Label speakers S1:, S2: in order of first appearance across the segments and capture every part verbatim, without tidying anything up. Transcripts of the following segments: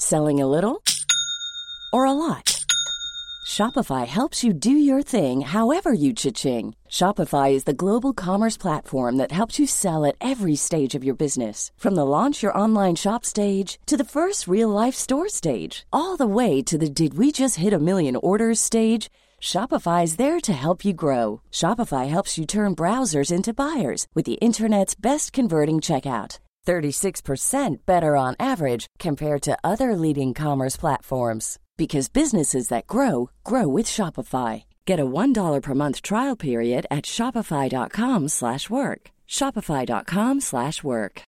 S1: Selling a little or a lot? Shopify helps you do your thing however you cha-ching. Shopify is the global commerce platform that helps you sell at every stage of your business. From the launch your online shop stage to the first real-life store stage, all the way to the did we just hit a million orders stage. Shopify is there to help you grow. Shopify helps you turn browsers into buyers with the internet's best converting checkout. thirty-six percent better on average compared to other leading commerce platforms. Because businesses that grow, grow with Shopify. Get a one dollar per month trial period at shopify.com slash work. Shopify.com slash work.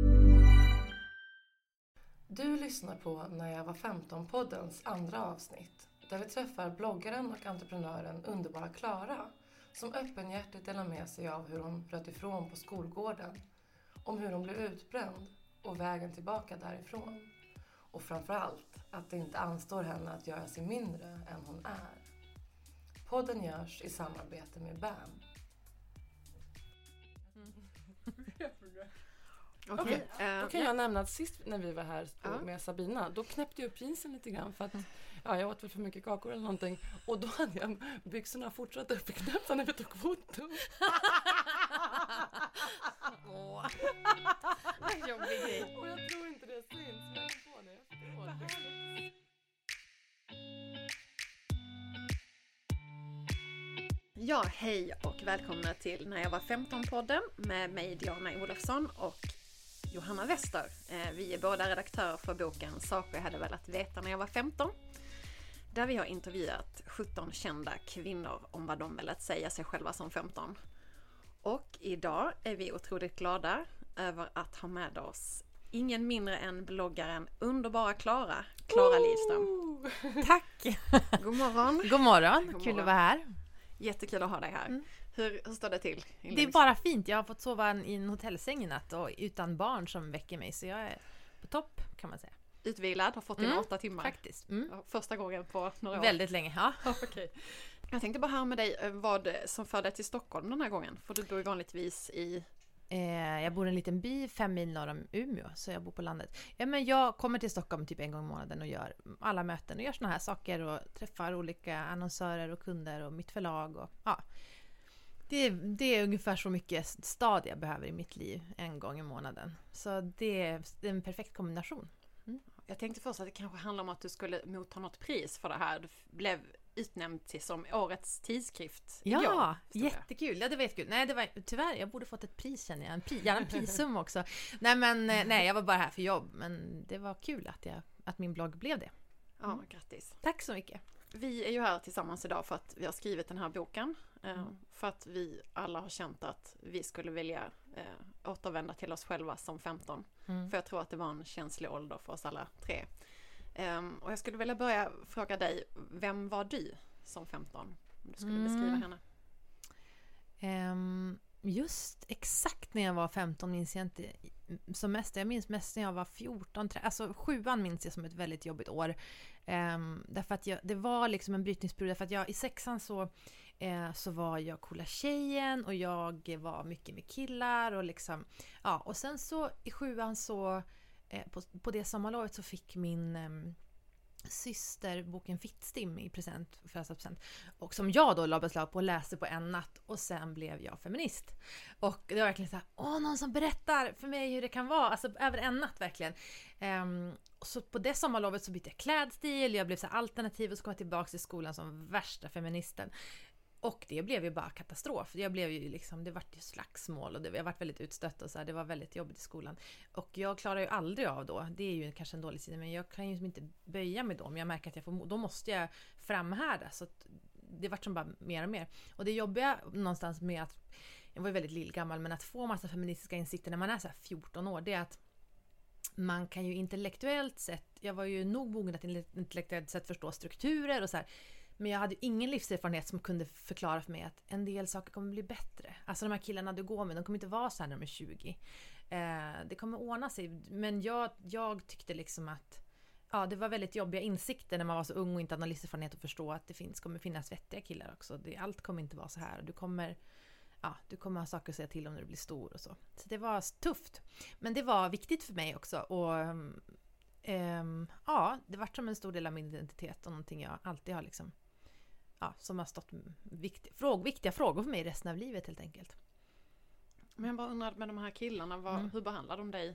S2: Du lyssnar på När jag var femton-poddens andra avsnitt. Där vi träffar bloggaren och entreprenören underbara Klara. Som öppenhjärtigt delar med sig av hur hon bröt ifrån på skolgården. Om hur hon blev utbränd och vägen tillbaka därifrån. Och framförallt att det inte anstår henne att göra sig mindre än hon är. Podden görs i samarbete med B A M. Okej, okay. okay. Då kan jag nämna att sist när vi var här uh. med Sabina, då knäppte jag upp jeansen lite grann för att ja, jag åt väl för mycket kakor eller någonting. Och då hade jag byxorna fortsatt upp i knäppta när vi tog foto.
S3: Åh, vad jobbig grej.
S2: Och jag tror inte det syns, men jag får det efteråt.
S3: Ja, hej och välkomna till När jag var femton-podden med mig Diana Olofsson och Johanna Wester. Vi är båda redaktörer för boken Saker jag hade velat veta när jag var femton. Där vi har intervjuat sjutton kända kvinnor om vad de velat säga sig själva som femton. Och idag är vi otroligt glada över att ha med oss ingen mindre än bloggaren underbara Klara, Klara Lidström.
S4: Tack!
S3: God morgon.
S4: God morgon,
S3: God
S4: kul
S3: morgon.
S4: att vara här.
S3: Jättekul att ha dig här. Mm. Hur, hur står det till?
S4: Det är bara fint. Jag har fått sova i en hotellsäng i natt och utan barn som väcker mig. Så jag är på topp kan man säga.
S3: Utvilad, har fått dina
S4: mm,
S3: åtta timmar.
S4: Faktiskt. Mm.
S3: Första gången på några år.
S4: Väldigt länge, ja.
S3: Okay. Jag tänkte bara höra med dig vad som för dig till Stockholm den här gången. För du bor ju vanligtvis i...
S4: Eh, jag bor i en liten by fem mil norr om Umeå. Så jag bor på landet. Ja, men jag kommer till Stockholm typ en gång i månaden och gör alla möten. Och gör såna här saker och träffar olika annonsörer och kunder och mitt förlag. Och, ja. det, är, det är ungefär så mycket stad jag behöver i mitt liv en gång i månaden. Så det är, det är en perfekt kombination.
S3: Mm. Jag tänkte först att det kanske handlar om att du skulle motta något pris för det här. Du blev utnämnd till som årets tidskrift.
S4: Ja, igår, jättekul. Ja, det var jättekul. Nej, det var tyvärr, jag borde fått ett pris känner jag. En pri, gärna en prissum också. Nej, men nej, jag var bara här för jobb. Men det var kul att, jag, att min blogg blev det.
S3: Ja, mm. Grattis.
S4: Tack så mycket.
S3: Vi är ju här tillsammans idag för att vi har skrivit den här boken. Mm. För att vi alla har känt att vi skulle vilja eh, återvända till oss själva som femton. Mm. För jag tror att det var en känslig ålder för oss alla tre. Um, och jag skulle vilja börja fråga dig, vem var du som femton? Om du skulle mm. beskriva henne.
S4: Um, just exakt när jag var femton minns jag inte som mest. Jag minns mest när jag var fjorton. Alltså sjuan minns jag som ett väldigt jobbigt år. Um, därför att jag, det var liksom en brytningsperiod. Därför att jag i sexan så, eh, så var jag coola tjejen. Och jag var mycket med killar. Och, liksom, ja, och sen så i sjuan så På, på det sommarlovet så fick min um, syster boken Fittstim i present, present och som jag då la beslag på och läste på en natt och sen blev jag feminist. Och det var verkligen så här, åh, någon som berättar för mig hur det kan vara, alltså över en natt verkligen. Um, så på det sommarlovet så bytte jag klädstil, jag blev så alternativ och så kom jag tillbaka till skolan som värsta feministen. Och det blev ju bara katastrof. Jag blev ju liksom, det var ju slagsmål och det, jag var väldigt utstött och så här, det var väldigt jobbigt i skolan. Och jag klarar ju aldrig av då. Det är ju kanske en dålig sida, men jag kan ju inte böja mig då. Om jag märker att jag får, då måste jag framhärda. Så att det vart som bara mer och mer. Och det jobbiga någonstans med att, jag var ju väldigt lillgammal, men att få massa feministiska insikter när man är så här fjorton år, det är att man kan ju intellektuellt sett, jag var ju nog mogen att intellektuellt sett förstå strukturer och så här. Men jag hade ingen livserfarenhet som kunde förklara för mig att en del saker kommer bli bättre. Alltså de här killarna du går med, de kommer inte vara så här när de är tjugo. Eh, det kommer ordna sig. Men jag, jag tyckte liksom att ja, det var väldigt jobbiga insikter när man var så ung och inte hade någon livserfarenhet att förstå att det finns, kommer finnas vettiga killar också. Det, allt kommer inte vara så här. Du kommer, ja, du kommer ha saker att säga till om när du blir stor och så. Så det var tufft. Men det var viktigt för mig också. Och Um, ja, det var som en stor del av min identitet och någonting jag alltid har liksom, ja, som har stått vikt, fråg, viktiga frågor för mig resten av livet helt enkelt.
S3: Men jag bara undrar med de här killarna, vad, mm. hur behandlar de dig?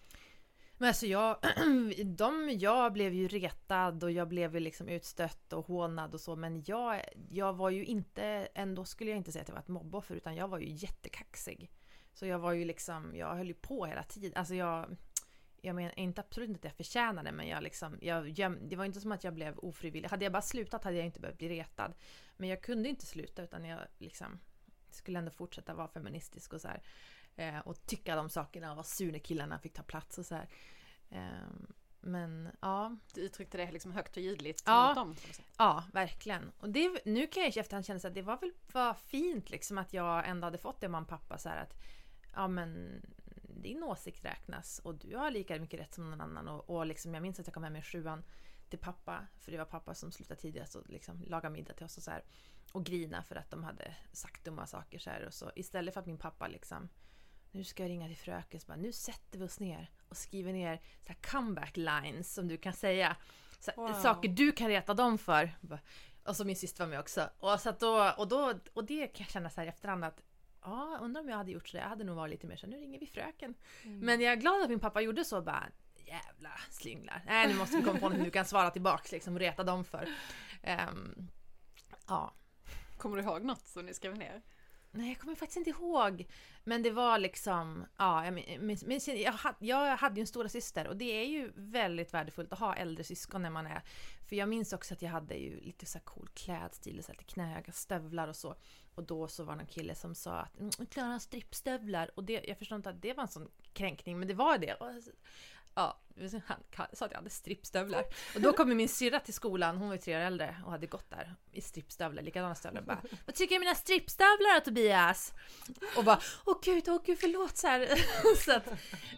S4: Men alltså jag, de, jag blev ju retad och jag blev ju liksom utstött och hånad och så, men jag, jag var ju inte, ändå skulle jag inte säga att jag var ett mobboffer, utan jag var ju jättekaxig. Så jag var ju liksom, jag höll ju på hela tiden, alltså jag, jag menar inte absolut inte att jag förtjänade, men jag liksom, jag, jag, det var inte som att jag blev ofrivillig. Hade jag bara slutat hade jag inte behövt bli retad. Men jag kunde inte sluta, utan jag liksom skulle ändå fortsätta vara feministisk och så här. Eh, och tycka de sakerna och vara sur när killarna fick ta plats och så här. Eh, men ja.
S3: Du uttryckte det liksom högt och ljudligt
S4: ja,
S3: mot dem.
S4: Ja, verkligen. Och det, nu kan jag i efterhand känna att det var väl var fint liksom att jag ändå hade fått det av mamma och pappa så här att ja men din åsikt räknas och du har lika mycket rätt som någon annan. Och, och liksom, jag minns att jag kom hem med sjuan till pappa, för det var pappa som slutade tidigast och liksom laga middag till oss och så här, och grina för att de hade sagt dumma saker så här, och så istället för att min pappa liksom, nu ska jag ringa till fröken, så bara, nu sätter vi oss ner och skriver ner så här comeback lines som du kan säga, så här, wow. Saker du kan reta dem för, och så min syster var med också, och, så att då, och, då, och det kan jag känna så här i efterhand att ja, undrar om jag hade gjort så. Jag hade nog varit lite mer så, nu ringer vi fröken. Mm. Men jag är glad att min pappa gjorde så, bara jävla slynglar. Nej, nu måste vi komma på något du kan svara tillbaks liksom, och reta dem för. Um, ja.
S3: Kommer du ihåg något som ni skrev ner?
S4: Nej, jag kommer faktiskt inte ihåg. Men det var liksom, ja, jag, men, men, jag, hade, jag hade ju en stora syster och det är ju väldigt värdefullt att ha äldre syskon när man är. För jag minns också att jag hade ju lite så här cool klädstil, så här, lite knähöga stövlar och så. Och då så var det en kille som sa att mm, Klara strippstövlar. Och det, jag förstår inte att det var en sån kränkning, men det var det. Och, ja, han sa att jag hade strippstövlar. Och då kom min syrra till skolan, hon var ju tre år äldre och hade gått där i strippstövlar, likadana stövlar. Bara, vad tycker du om mina strippstövlar då, Tobias? Och bara, åh gud, åh gud, förlåt så här. Så att,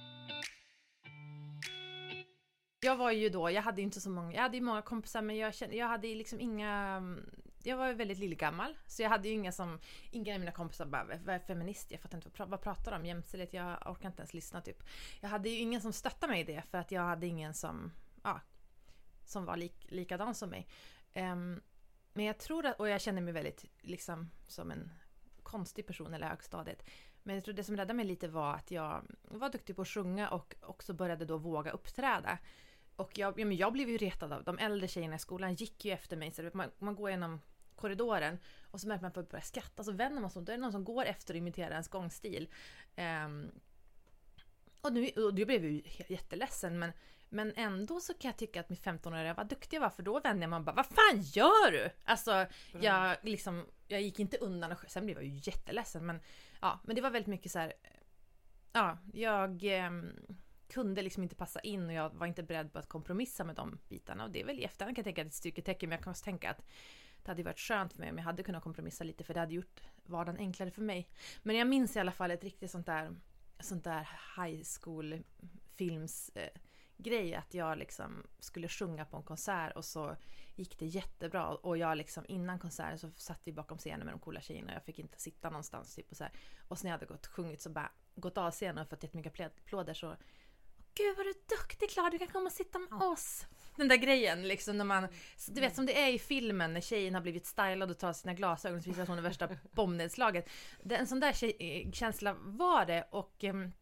S4: jag var ju då, jag hade inte så många, jag hade ju många kompisar, men jag kände, jag hade liksom inga, jag var ju väldigt lillgammal, så jag hade ju inga som, inga av mina kompisar bara, vad är feminist? Jag fattar inte, vad, vad pratar de om? Jämställdhet, jag orkar inte ens lyssna typ. Jag hade ju ingen som stöttade mig i det, för att jag hade ingen som, ja, som var lik, likadan som mig. Um, men jag tror att, och jag känner mig väldigt liksom som en konstig person eller högstadiet. Men jag tror det som räddade mig lite var att jag var duktig på att sjunga och också började då våga uppträda. Och jag, ja, men jag blev ju retad av de äldre tjejerna i skolan, gick ju efter mig. Så man, man går igenom korridoren och så märker man att man börjar skratta. Så vänder man sig om, då är det någon som går efter och imiterar ens gångstil. Um, och, nu, och då blev jag ju jätteledsen, men, men ändå så kan jag tycka att min femton-åriga var duktig, var, för då vände man bara, vad fan gör du? Alltså, jag, liksom, jag gick inte undan och sen blev jag ju jätteledsen. Men, ja, men det var väldigt mycket så här, ja, jag um, kunde liksom inte passa in och jag var inte beredd på att kompromissa med de bitarna. Och det är väl i efterhand kan jag tänka att det är ett styrketecken, men jag kan också tänka att det hade varit skönt för mig om jag hade kunnat kompromissa lite, för det hade gjort vardagen enklare för mig. Men jag minns i alla fall ett riktigt sånt där, sånt där high school films eh, grej, att jag liksom skulle sjunga på en konsert och så gick det jättebra, och jag liksom innan konserten så satt vi bakom scenen med de coola tjejerna och jag fick inte sitta någonstans typ och så här. Och så när jag hade gått sjungit så bara gått av scenen och fått jättemycket applåder, så gud vad du är duktig, Klara, du kan komma och sitta med oss. Den där grejen liksom, när man, du vet som det är i filmen när tjejen har blivit stylad och tar sina glasögon och visar att hon är värsta bombnedslaget. Det, en sån där tjej, känsla var det, och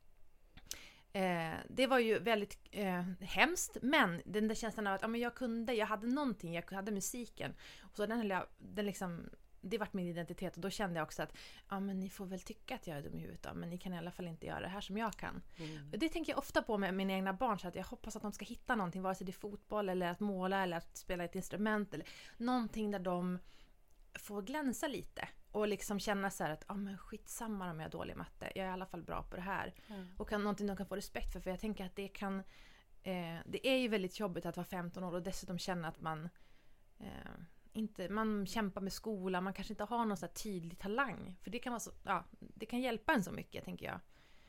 S4: eh, det var ju väldigt eh, hemskt, men den där känslan av att ja, men jag kunde, jag hade någonting, jag hade musiken, och så den höll jag, den liksom, det vart min identitet, och då kände jag också att ja, men ni får väl tycka att jag är dum i huvudet då, men ni kan i alla fall inte göra det här som jag kan. Mm. Det tänker jag ofta på med mina egna barn, så att jag hoppas att de ska hitta någonting, vare sig det är fotboll eller att måla eller att spela ett instrument eller någonting där de får glänsa lite och liksom känna så här att ja, men skitsamma om jag är dålig i matte, jag är i alla fall bra på det här. Mm. Och kan, någonting de kan få respekt för, för jag tänker att det kan eh, det är ju väldigt jobbigt att vara femton år och dessutom känna att man eh, inte, man kämpar med skolan, man kanske inte har någon så här tydlig talang, för det kan vara så, ja, det kan hjälpa en så mycket, tänker jag.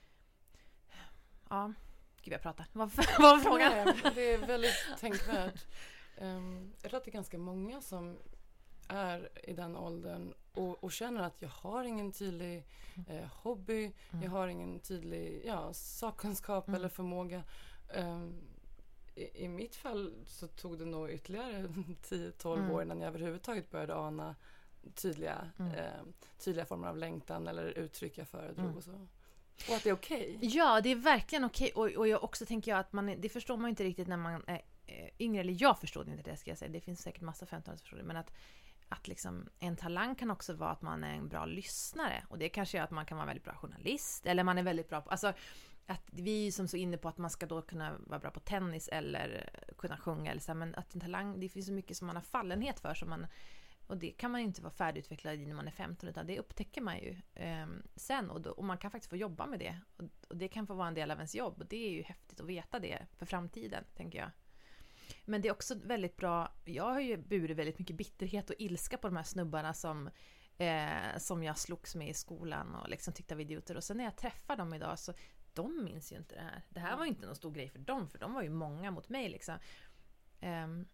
S4: Ja, gud jag pratar. Vad var frågan?
S2: Nej, det är väldigt tänkvärt. Um, jag tror att det är ganska många som är i den åldern och, och känner att jag har ingen tydlig eh, hobby, mm. jag har ingen tydlig ja, sakkunskap mm. eller förmåga. Um, i, i mitt fall så tog det nog ytterligare tio tolv
S4: Mm.
S2: år innan jag överhuvudtaget började ana tydliga,
S4: Mm.
S2: eh, tydliga former av längtan eller uttryck jag föredrog
S4: Mm.
S2: och så. Och att det är okej.
S4: Ja, det är verkligen okej. Och, och jag också tänker jag att man, är- det förstår man ju inte riktigt när man är eh, yngre. Eller jag förstår inte det, ska jag säga. Det finns säkert massa femton-åringar som förstår det. Men att, att liksom, en talang kan också vara att man är en bra lyssnare. Och det kanske gör att man kan vara väldigt bra journalist. Eller man är väldigt bra på... Alltså, att vi är som så inne på att man ska då kunna vara bra på tennis eller kunna sjunga. Eller så här, men att en talang, det finns så mycket som man har fallenhet för. Som man, och det kan man inte vara färdigutvecklad i när man är femton, utan det upptäcker man ju eh, sen. Och, då, och man kan faktiskt få jobba med det. Och, och det kan få vara en del av ens jobb. Och det är ju häftigt att veta det för framtiden, tänker jag. Men det är också väldigt bra. Jag har ju burit väldigt mycket bitterhet och ilska på de här snubbarna som, eh, som jag slogs med i skolan och liksom tyckte var idioter. Och sen när jag träffar dem idag så de minns ju inte det här. Det här var ju inte någon stor grej för dem, för de var ju många mot mig liksom. Um,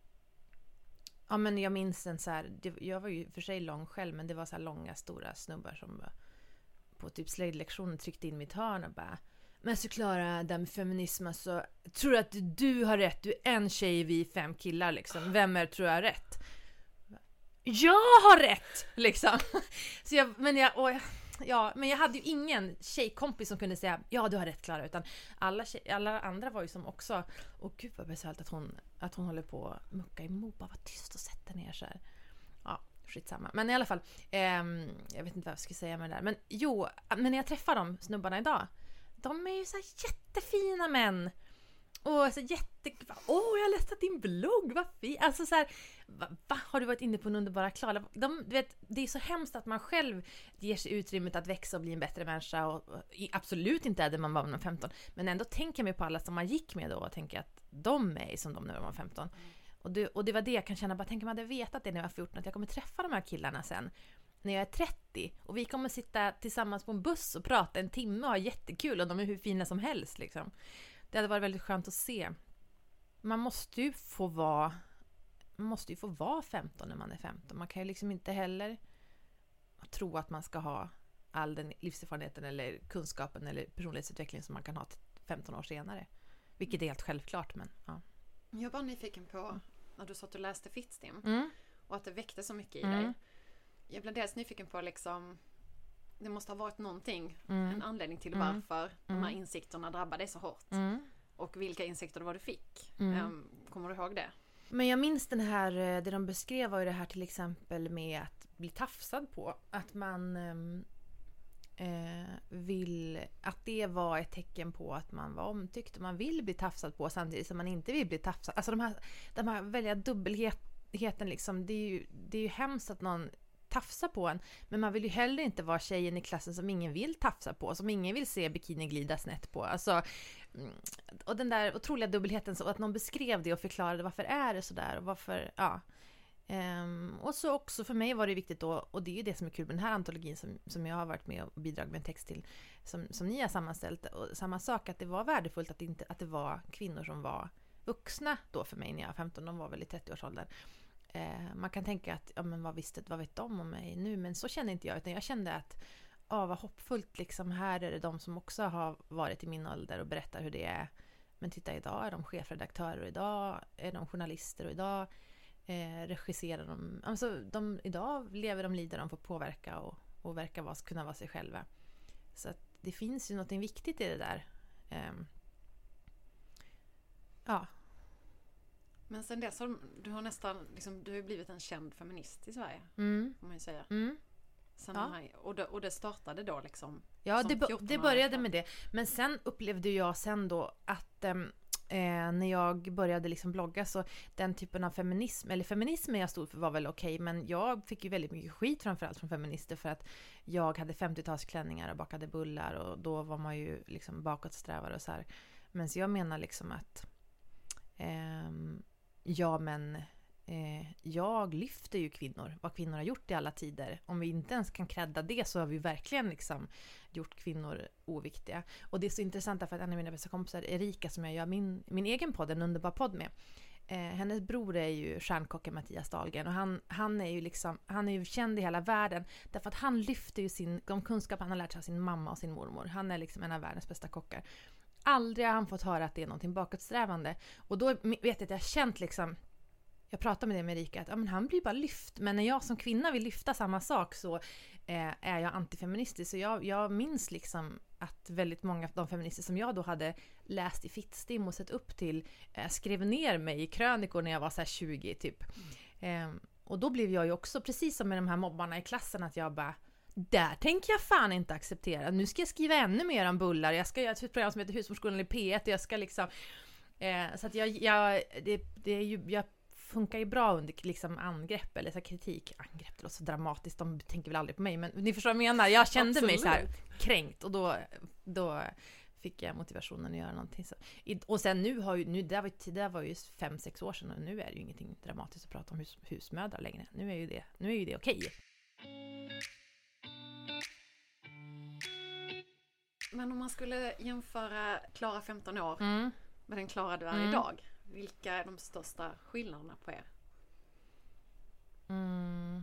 S4: ja, men jag minns en så här, det, jag var ju för sig lång själv, men det var så här långa stora snubbar som var, på typ slöjdlektionen tryckte in mitt hörn och bara: men så Klara, där med feminism, alltså, tror att du har rätt, du är en tjej, vi fem killar liksom, vem är tror jag har rätt? Jag har rätt liksom. Så jag, men jag, och, ja, men jag hade ju ingen tjejkompis som kunde säga ja, du har rätt Klara, utan alla, tjej, alla andra var ju som också, och gud vad besvärligt att hon, att hon håller på att mucka emot, bara var tyst och sätta ner så här. Ja, skitsamma. Men i alla fall, ehm, jag vet inte vad jag ska säga med det där, men jo, men när jag träffar de snubbarna idag, de är ju så här jättefina män. Och så jätte... Åh, oh, jag har läst din blogg, vad fint. Alltså så här, va, va? Har du varit inne på en underbara Klara? De, du vet, det är så hemskt att man själv ger sig utrymmet att växa och bli en bättre människa. Och, och absolut inte är det man var när man var femton. Men ändå tänker jag på alla som man gick med då och tänker att de är som de när man var femton. Mm. Och, det, och det var det jag kan känna, bara tänker man hade vetat det när jag var fjorton, att jag kommer träffa de här killarna sen när jag är trettio, och vi kommer sitta tillsammans på en buss och prata en timme och ha jättekul, och de är hur fina som helst liksom. Det hade varit väldigt skönt att se. Man måste ju få vara man måste ju få vara femton när man är femton. Man kan ju liksom inte heller tro att man ska ha all den livserfarenheten eller kunskapen eller personlighetsutveckling som man kan ha femton år senare. Vilket är helt självklart, men ja.
S3: Jag var nyfiken på när du satt och läste Fittstim
S4: Mm.
S3: och att det väckte så mycket i
S4: Mm.
S3: dig. Jag blev dels nyfiken på liksom, det måste ha varit någonting,
S4: Mm.
S3: en anledning till
S4: Mm.
S3: varför
S4: Mm.
S3: de här insikterna drabbade dig så hårt.
S4: Mm.
S3: Och vilka insikter det var du fick.
S4: Mm.
S3: Um, kommer du ihåg det?
S4: Men jag minns den här, det de beskrev var ju det här till exempel med att bli tafsad på. Att man eh, vill, att det var ett tecken på att man var omtyckt och man vill bli tafsad på samtidigt som man inte vill bli tafsad. Alltså de här, de här välja dubbelheten liksom, det är ju, det är ju hemskt att någon tafsar på en, men man vill ju heller inte vara tjejen i klassen som ingen vill tafsa på, som ingen vill se bikini glida snett på. Alltså, och den där otroliga dubbelheten, så att någon beskrev det och förklarade varför är det så där och varför, ja. Um, och så också för mig var det viktigt då, och det är ju det som är kul med den här antologin som, som jag har varit med och bidragit med en text till, som, som ni har sammanställt, och samma sak, att det var värdefullt att det, inte, att det var kvinnor som var vuxna då för mig när jag var femton, de var väl i trettioårsåldern. Uh, man kan tänka att, ja men vad visste, vad vet de om mig nu, men så kände inte jag, utan jag kände att ja, vad hoppfullt liksom, här är det de som också har varit i min ålder och berättar hur det är, men titta, idag är de chefredaktörer och idag är de journalister och idag Eh, regisserar de, alltså de, idag lever de liv där de får påverka och, och verkar vara, kunna vara sig själva. Så att det finns ju något viktigt i det där. Eh, ja.
S3: Men sen dess har du har nästan liksom, du har blivit en känd feminist i Sverige,
S4: Mm.
S3: får man ju säga.
S4: Mm.
S3: Sen
S4: Ja.
S3: här, och, det, och det startade då liksom.
S4: Ja,
S3: som
S4: det,
S3: fjorton
S4: det
S3: år
S4: började
S3: efter.
S4: med det. Men sen upplevde jag sen då att ehm, eh, när jag började liksom blogga, så den typen av feminism, eller feminism jag stod för var väl okej, men jag fick ju väldigt mycket skit framförallt från feminister för att jag hade femtiotalsklänningar och bakade bullar, och då var man ju liksom bakåtsträvare och så här. Men så jag menar liksom att ehm, ja men eh, jag lyfter ju kvinnor, vad kvinnor har gjort i alla tider. Om vi inte ens kan kredda det, så har vi verkligen liksom gjort kvinnor oviktiga. Och det är så intressant för att en av mina bästa kompisar, Erika, som jag gör min, min egen podd, en underbar podd med, eh, hennes bror är ju stjärnkocken Mattias Dahlgren, och han, han är ju liksom, han är ju känd i hela världen därför att han lyfter ju sin, de kunskaper han har lärt sig av sin mamma och sin mormor. Han är liksom en av världens bästa kockar. aldrig har han fått höra att det är någonting bakåtsträvande. Och då vet jag att jag har känt liksom, jag pratade med det med Erika, att ja, men han blir bara lyft. Men när jag som kvinna vill lyfta samma sak så eh, är jag antifeministisk. Så jag, jag minns liksom att väldigt många av de feminister som jag då hade läst i Fittstim och sett upp till eh, skrev ner mig i krönikor när jag var så här tjugo typ. Mm. Eh, och då blev jag ju också, precis som med de här mobbarna i klassen, att jag bara, där tänker jag fan inte acceptera. Nu ska jag skriva ännu mer om bullar. Jag ska göra ett program som heter Husmorsskolan i P ett. Jag ska liksom, eh, så att jag, jag det, det är ju, jag funkar ju bra under liksom angrepp eller så här kritik. Angrepp, det låter så dramatiskt, de tänker väl aldrig på mig, men ni förstår vad jag menar. Jag kände
S2: Absolut.
S4: mig så här kränkt, och då, då fick jag motivationen att göra någonting så. Och sen nu har ju, nu, det, var ju, det var ju fem, sex år sedan, och nu är det ju ingenting dramatiskt att prata om hus, husmödrar längre. Nu är ju det, nu är ju det okej.
S3: Men om man skulle jämföra Klara femton år
S4: Mm.
S3: med den Klara du är
S4: Mm.
S3: idag, vilka är de största skillnaderna på er?
S4: Mm.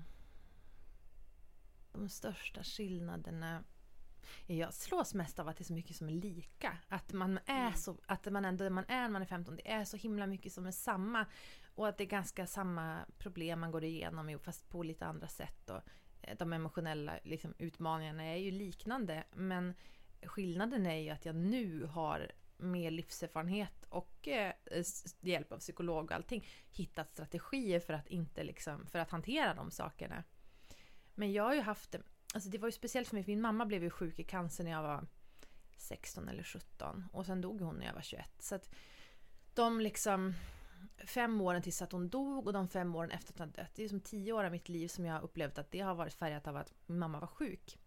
S4: De största skillnaderna, jag slås mest av att det är så mycket som är lika, att man är
S3: Mm.
S4: så, att man ändå man är när man är femton, det är så himla mycket som är samma, och att det är ganska samma problem man går igenom, fast på lite andra sätt, och de emotionella liksom, utmaningarna är ju liknande, men skillnaden är ju att jag nu har med livserfarenhet och eh, hjälp av psykolog och allting hittat strategier för att inte liksom, för att hantera de sakerna. Men jag har ju haft, alltså det var ju speciellt för mig, för min mamma blev ju sjuk i cancer när jag var sexton eller sjutton, och sen dog hon när jag var tjugoett. Så att de liksom fem åren tills att hon dog och de fem åren efter att hon dött, det är som tio år av mitt liv som jag har upplevt att det har varit färgat av att min mamma var sjuk.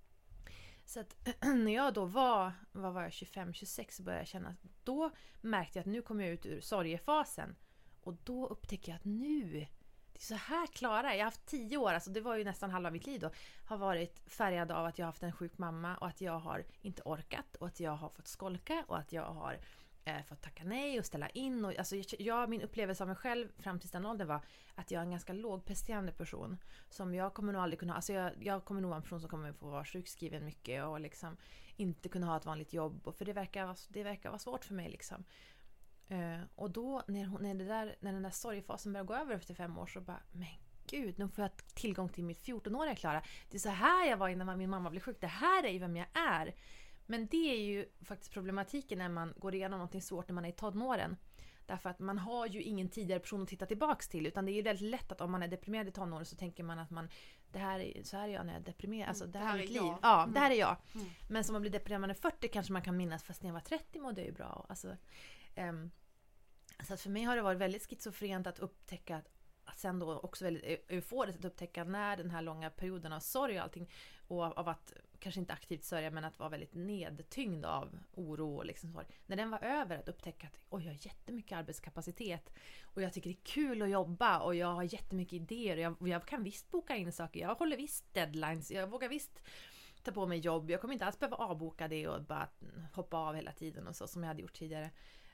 S4: Så att när jag då var, vad var jag, tjugofem tjugosex, så började jag känna, då märkte jag att nu kommer jag ut ur sorgefasen, och då upptäcker jag att nu, det är så här Klara, jag har haft tio år, alltså det var ju nästan halva mitt liv då, har varit färgad av att jag har haft en sjuk mamma, och att jag har inte orkat, och att jag har fått skolka, och att jag har eh, fått tacka nej och ställa in, och alltså jag, min upplevelse av mig själv fram till den åldern var att jag är en ganska lågpresterande person, som jag kommer nog aldrig kunna, alltså jag, jag kommer nog vara en person som kommer få vara sjukskriven mycket och liksom inte kunna ha ett vanligt jobb, och för det verkar, det verkar vara svårt för mig liksom. Uh, och då när, hon, när, det där, när den där sorgfasen börjar gå över efter fem år, så bara, men gud, nu får jag tillgång till mitt fjorton-åriga Klara. Det är så här jag var innan min mamma blev sjuk, det här är ju vem jag är. Men det är ju faktiskt problematiken när man går igenom någonting svårt när man är i tonåren. Därför att man har ju ingen tidigare person att titta tillbaks till, utan det är ju väldigt lätt att om man är deprimerad i tonåren, så tänker man att man, det här är, så här är jag när jag är deprimerad, alltså det här är mitt liv. Ja, mm. det här är jag. Mm. Men som man blir deprimerad när man är fyrtio kanske man kan minnas, fast när jag var trettio mådde jag ju bra. Alltså, um, så att för mig har det varit väldigt schizofrent att upptäcka, att, att sen då också väldigt euforiskt att upptäcka när den här långa perioden av sorg och allting, och av att kanske inte aktivt sörja, men att vara väldigt nedtyngd av oro och liksom sorg. När den var över, att upptäcka att oj, jag har jättemycket arbetskapacitet, och jag tycker det är kul att jobba, och jag har jättemycket idéer, och jag, och jag kan visst boka in saker, jag håller visst deadlines, jag vågar visst ta på mig jobb, jag kommer inte alls behöva avboka det och bara hoppa av hela tiden och så som jag hade gjort tidigare.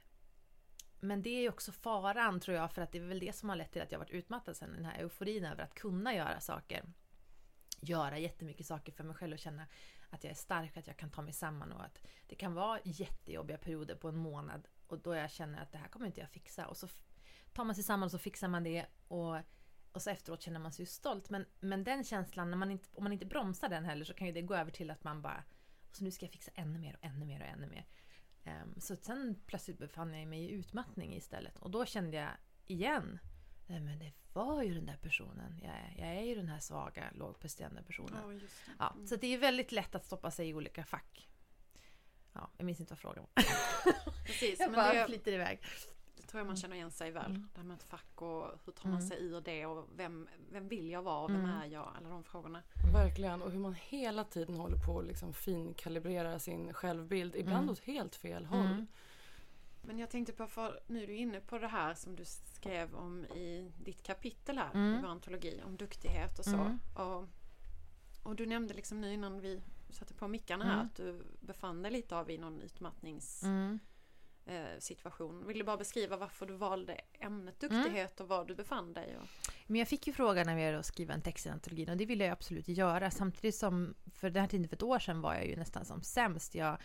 S4: Men det är ju också faran, tror jag, för att det är väl det som har lett till att jag varit utmattad sen, den här euforin över att kunna göra saker. Göra jättemycket saker för mig själv och känna att jag är stark, att jag kan ta mig samman, och att det kan vara jättejobbiga perioder på en månad, och då jag känner att det här kommer inte jag fixa, och så tar man sig samman och så fixar man det, och, och så efteråt känner man sig ju stolt. Men, men den känslan, när man inte, om man inte bromsar den heller, så kan ju det gå över till att man bara, så nu ska jag fixa ännu mer och ännu mer och ännu mer. Um, så sen plötsligt befann jag mig i utmattning istället, och då kände jag igen, nej men det var ju den där personen, jag är, jag är ju den här svaga, lågpresterande personen.
S3: Ja, just det.
S4: Ja,
S3: Mm.
S4: så det är väldigt lätt att stoppa sig i olika fack. Ja, jag minns inte vad frågan
S3: var. Precis,
S4: jag
S3: men
S4: bara
S3: det,
S4: flyter iväg.
S3: det tror jag man känner igen sig väl.
S4: Mm.
S3: Det här med ett fack, och hur tar man
S4: Mm.
S3: sig ur det, och vem, vem vill jag vara, och vem
S4: Mm.
S3: är jag, alla de frågorna.
S2: Verkligen, och hur man hela tiden håller på att liksom finkalibrera sin självbild, ibland
S4: Mm.
S2: åt helt fel håll.
S4: Mm.
S3: Men jag tänkte på, för nu är du inne på det här som du skrev om i ditt kapitel här
S4: Mm.
S3: i vår antologi, om duktighet och så.
S4: Mm.
S3: Och, och du nämnde liksom nu innan vi satte på mickarna här
S4: Mm.
S3: att du befann dig lite av i någon utmattnings
S4: Mm.
S3: eh, situation. Vill du bara beskriva varför du valde ämnet duktighet och var du befann dig? Och...
S4: Men jag fick ju frågan när vi hade skrivit en text i antologin, och det ville jag absolut göra, samtidigt som för den här tiden för ett år sedan var jag ju nästan som sämst. Jag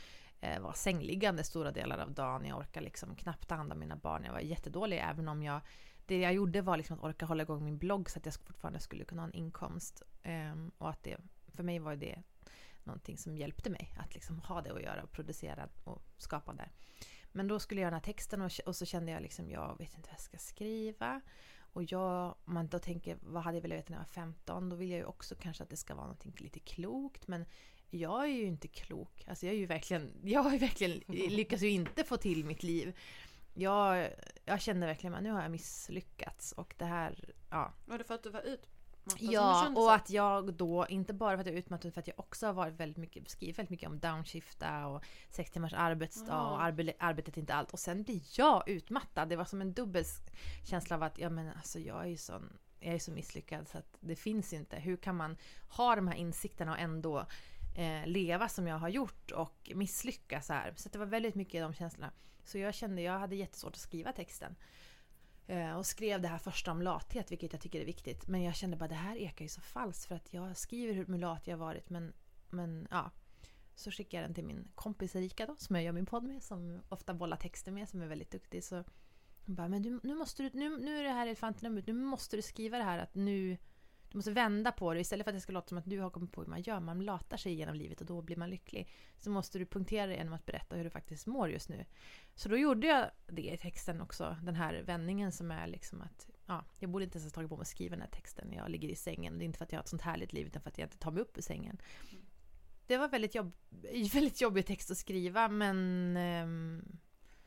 S4: eh, var sängliggande stora delar av dagen. Jag orkade liksom knappt ta hand om mina barn. Jag var jättedålig, även om jag det jag gjorde var liksom att orka hålla igång min blogg så att jag fortfarande skulle kunna ha en inkomst. Um, och att det, för mig var det någonting som hjälpte mig att liksom ha det att göra och producera och skapa där. Men då skulle jag göra den här texten och, och så kände jag liksom, jag vet inte vad jag ska skriva. Och jag, man då tänker, vad hade jag velat veta när jag var femton? Då vill jag ju också kanske att det ska vara någonting lite klokt. Men jag är ju inte klok. Alltså jag är ju verkligen, jag har ju verkligen lyckats ju inte få till mitt liv. Jag, jag kände verkligen att nu har jag misslyckats. Och det här, ja.
S3: Var det för att du var utmattad?
S4: Ja, och att jag då, inte bara för att jag är utmattad, för att jag också har varit väldigt mycket, skrivit väldigt mycket om downshifta och sex timmars arbetsdag
S3: ah.
S4: och arbe- arbetet inte allt. Och sen blir jag utmattad. Det var som en dubbel känsla av att, ja men alltså jag är ju sån, jag är så misslyckad så att det finns inte. Hur kan man ha de här insikterna och ändå eh, leva som jag har gjort och misslyckas här? Så att det var väldigt mycket de känslorna. Så jag kände, jag hade jättesvårt att skriva texten. Eh, och skrev det här första om lathet, vilket jag tycker är viktigt. Men jag kände bara, det här ekar ju så falskt, för att jag skriver hur lat jag har varit. Men, men ja, så skickade jag den till min kompis Erika då, som jag gör min podd med, som ofta bollar texter med, som är väldigt duktig. Så hon bara, men du, nu måste du, nu, nu är det här elefanten, nu måste du skriva det här att nu, du måste vända på det. Istället för att det ska låta som att du har kommit på hur man gör, man latar sig genom livet och då blir man lycklig. Så måste du punktera det genom att berätta hur du faktiskt mår just nu. Så då gjorde jag det i texten också, den här vändningen som är liksom att, ja, jag borde inte ens ha tagit på mig att skriva den här texten när jag ligger i sängen. Det är inte för att jag har ett sånt härligt liv, utan för att jag inte tar mig upp ur sängen. Mm. Det var väldigt, jobb, väldigt jobbig text att skriva, men ehm,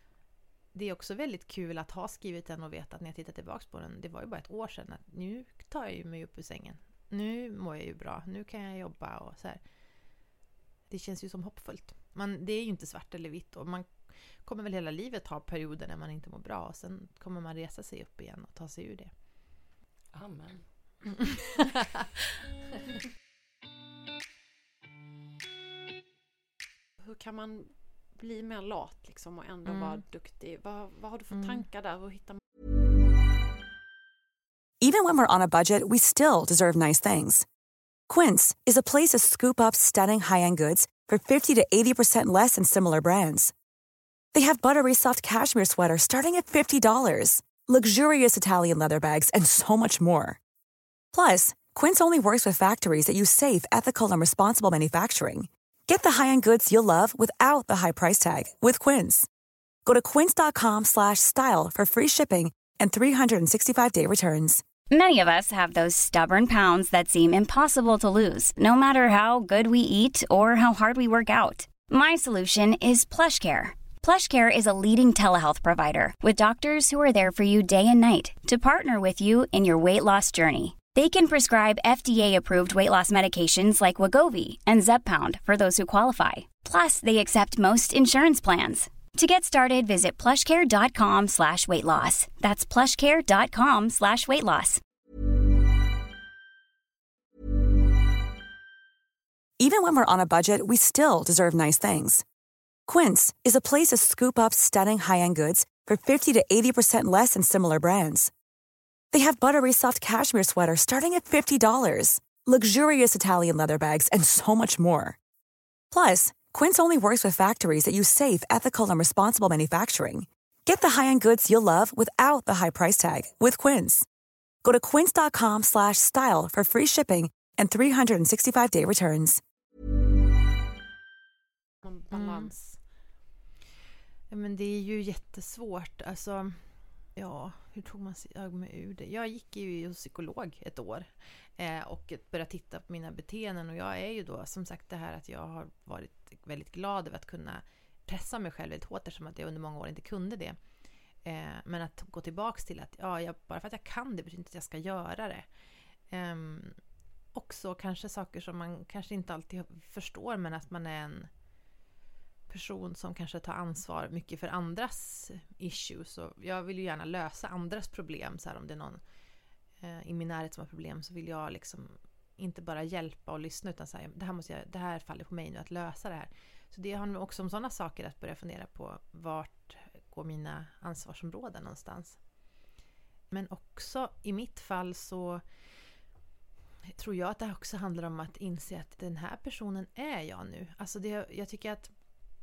S4: det är också väldigt kul att ha skrivit den och veta att när jag tittar tillbaka på den, det var ju bara ett år sedan, att nu tar jag ju mig upp ur sängen. Nu mår jag ju bra, nu kan jag jobba och så här. Det känns ju som hoppfullt. Man, det är ju inte svart eller vitt, och man kommer väl hela livet ha perioder när man inte mår bra, och sen kommer man resa sig upp igen och ta sig ur det.
S2: Amen.
S3: Hur kan man bli mer lat liksom och ändå
S4: Mm.
S3: vara duktig? Vad, vad har du för
S4: Mm.
S3: tankar där? Hur hittar man...
S5: Even when we're on a budget, we still deserve nice things. Quince is a place to scoop up stunning high-end goods for fifty to eighty percent less than similar brands. They have buttery soft cashmere sweaters starting at fifty dollars, luxurious Italian leather bags, and so much more. Plus, Quince only works with factories that use safe, ethical, and responsible manufacturing. Get the high-end goods you'll love without the high price tag with Quince. Go to quince.com slash style for free shipping and three sixty-five day returns.
S6: Many of us have those stubborn pounds that seem impossible to lose, no matter how good we eat or how hard we work out. My solution is PlushCare. PlushCare is a leading telehealth provider with doctors who are there for you day and night to partner with you in your weight loss journey. They can prescribe F D A-approved weight loss medications like Wegovy and Zepbound for those who qualify. Plus, they accept most insurance plans. To get started, visit plushcare.com slash weight loss. That's plushcare.com slash weight loss.
S5: Even when we're on a budget, we still deserve nice things. Quince is a place to scoop up stunning high-end goods for fifty to eighty percent less than similar brands. They have buttery soft cashmere sweaters starting at fifty dollars, luxurious Italian leather bags, and so much more. Plus, Quince only works with factories that use safe, ethical, and responsible manufacturing. Get the high-end goods you'll love without the high price tag with Quince. Go to quince.com slash style for free shipping and three sixty-five day returns.
S3: Balans.
S4: Ja, men det är ju jättesvårt. Alltså, ja, hur tog man sig ur det? Jag gick ju hos psykolog ett år eh, och började titta på mina beteenden, och jag är ju då som sagt det här att jag har varit väldigt glad över att kunna pressa mig själv väldigt hårt, eftersom att jag under många år inte kunde det. Eh, men att gå tillbaks till att ja, jag, bara för att jag kan det betyder inte att jag ska göra det. Eh, också kanske saker som man kanske inte alltid förstår, men att man är en person som kanske tar ansvar mycket för andras issues, och jag vill ju gärna lösa andras problem. Så här, om det är någon eh, i min närhet som har problem, så vill jag liksom inte bara hjälpa och lyssna, utan säga det här måste jag, det här faller på mig nu att lösa det här. Så det handlar också om sådana saker, att börja fundera på vart går mina ansvarsområden någonstans. Men också i mitt fall så tror jag att det också handlar om att inse att den här personen är jag nu. Alltså det, jag tycker att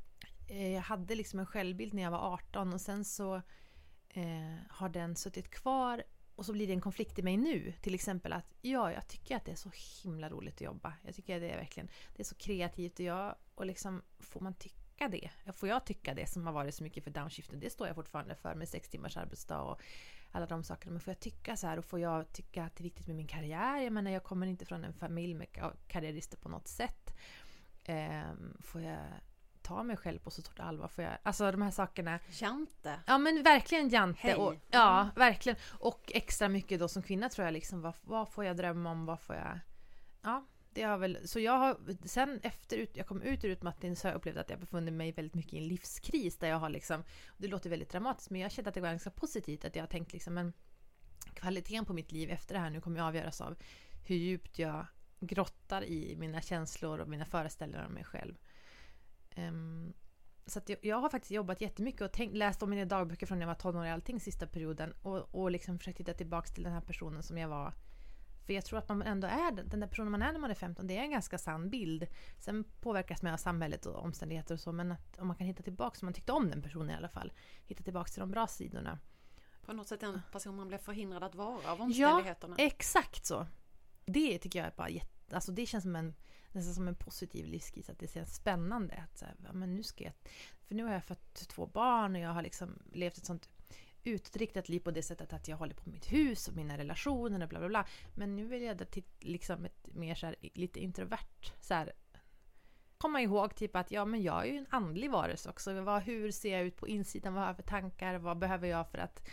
S4: eh, jag hade liksom en självbild när jag var arton och sen så eh, har den suttit kvar och så blir det en konflikt i mig nu. Till exempel att ja, jag tycker att det är så himla roligt att jobba. Jag tycker att det är verkligen, det är så kreativt och jag, och liksom får man tycka det? Får jag tycka det som har varit så mycket för downshiften? Det står jag fortfarande för med sex timmars arbetsdag och alla de sakerna. Men får jag tycka så här och får jag tycka att det är viktigt med min karriär? Jag menar, jag kommer inte från en familj med karriärister på något sätt. Um, får jag ta mig själv på så stort allvar? Får jag, alltså de här sakerna.
S3: Jante.
S4: Ja, men verkligen jante.
S3: Hej.
S4: Och, ja, verkligen. Och extra mycket då som kvinna tror jag liksom, vad, vad får jag drömma om? Vad får jag... Ja, det har väl... Så jag har, sen efter ut, jag kom ut ur utmattning så har jag upplevt att jag befunnit mig väldigt mycket i en livskris där jag har liksom, det låter väldigt dramatiskt, men jag har känt att det var ganska positivt, att jag har tänkt liksom, men kvaliteten på mitt liv efter det här nu kommer att avgöras av hur djupt jag grottar i mina känslor och mina föreställningar om mig själv. Um, så att jag, jag har faktiskt jobbat jättemycket och tänkt, läst om mina dagböcker från när jag var tonåring och allting sista perioden och, och liksom försökt hitta tillbaka till den här personen som jag var. För jag tror att man ändå är den, den där personen man är när man är femton, det är en ganska sann bild. Sen påverkas man av samhället och omständigheter och så, men att om man kan hitta tillbaka, som man tyckte om den personen i alla fall, hitta tillbaka till de bra sidorna.
S3: På något sätt en person man blev förhindrad att vara av omständigheterna.
S4: Ja, exakt så. Det tycker jag är bara jätte, alltså det känns som en nästan som en positiv livskris, att det känns spännande att så här, ja, men nu ska jag, för nu har jag fått två barn och jag har liksom levt ett sånt utriktat liv på det sättet att jag håller på mitt hus och mina relationer och bla bla bla, men nu vill jag då till liksom ett mer så här, lite introvert så här, komma ihåg typ att ja, men jag är ju en andlig varelse också. Vad, hur ser jag ut på insidan? Vad har jag för tankar? Vad behöver jag för att